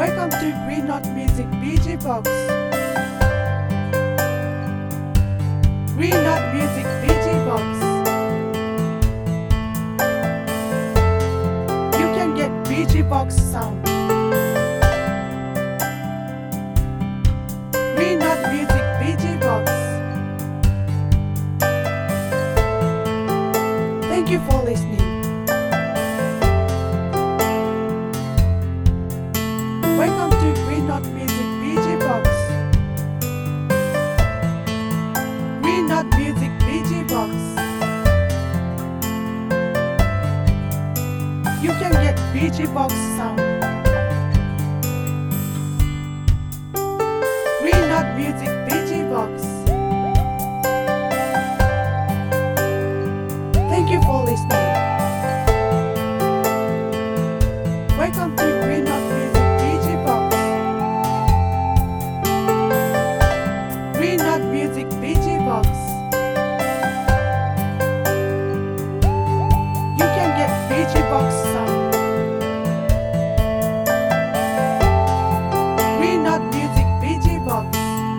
Welcome to Green Knot Music BG Box. Green Knot Music BG Box. You can get BG Box sound. Green Knot Music BG Box. Thank you for listening. Welcome to Green Knot Music BG Box. Green Knot Music BG Box. You can get BG Box sound. Green Knot Music BG Box. Thank you for listening. Welcome to Green Knot Music BG Box. Green Knot Music BG Box. You can get BG Box sound. Green Knot Music BG Box.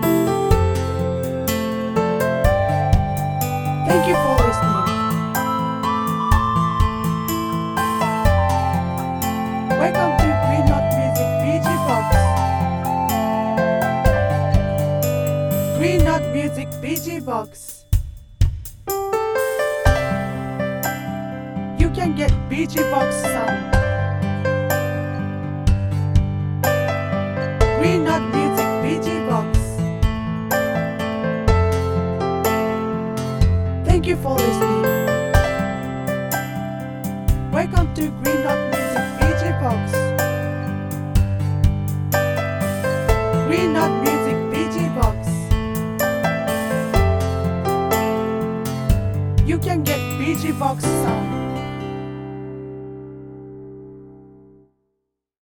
Thank you for listening. Welcome to Green Knot Music BG Box. Green Knot Music BG Box. You can get BG Box sound. Green Knot Music BG Box. Thank you for listening. Welcome to Green Knot Music BG Box. Green Knot Music BG Box. You can get BG Box sound.